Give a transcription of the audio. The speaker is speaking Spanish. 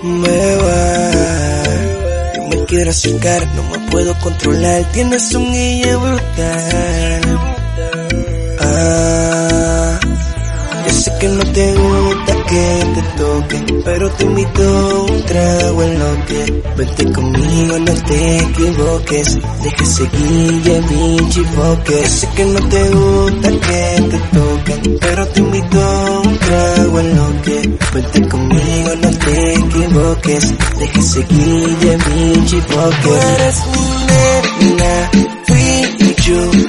me va. Yo me quiero acercar, no me puedo controlar. Tienes un guille brutal. Yo sé que no te gusta que te toquen, pero te invito a un trago en lo que. Vente conmigo, no te equivoques. Deja ese guille, pinche foque. Yo sé que no te gusta que te toquen, pero te invito a un trago en lo que. Vente conmigo, no te equivoques. Deja ese guille, pinche foque. Tú eres mi nena, fui yo.